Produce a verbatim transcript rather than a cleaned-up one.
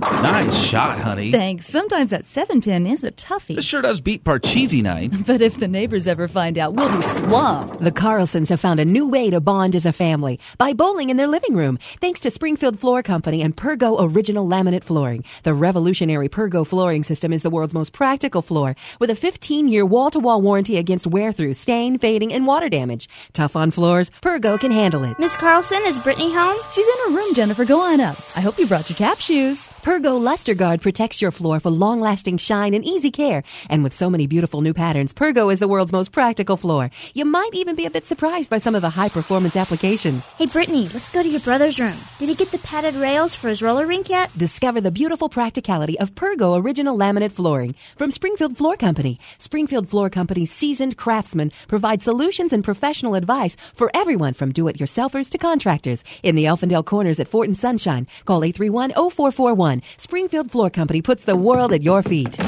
Nice shot, honey. Thanks. Sometimes that seven pin is a toughie. This sure does beat Parcheesi night. But if the neighbors ever find out, we'll be swamped. The Carlsons have found a new way to bond as a family by bowling in their living room, thanks to Springfield Floor Company and Pergo Original Laminate Flooring. The revolutionary Pergo flooring system is the world's most practical floor with a fifteen-year wall-to-wall warranty against wear-through, stain, fading, and water damage. Tough on floors, Pergo can handle it. Miss Carlson, is Brittany home? She's in her room, Jennifer. Go on up. I hope you brought your tap shoes. Pergo Luster Guard protects your floor for long-lasting shine and easy care. And with so many beautiful new patterns, Pergo is the world's most practical floor. You might even be a bit surprised by some of the high-performance applications. Hey, Brittany, let's go to your brother's room. Did he get the padded rails for his roller rink yet? Discover the beautiful practicality of Pergo Original Laminate Flooring from Springfield Floor Company. Springfield Floor Company's seasoned craftsmen provide solutions and professional advice for everyone from do-it-yourselfers to contractors. In the Elfindale Corners at Fort and Sunshine, call eight three one, oh four four one. Springfield Floor Company puts the world at your feet.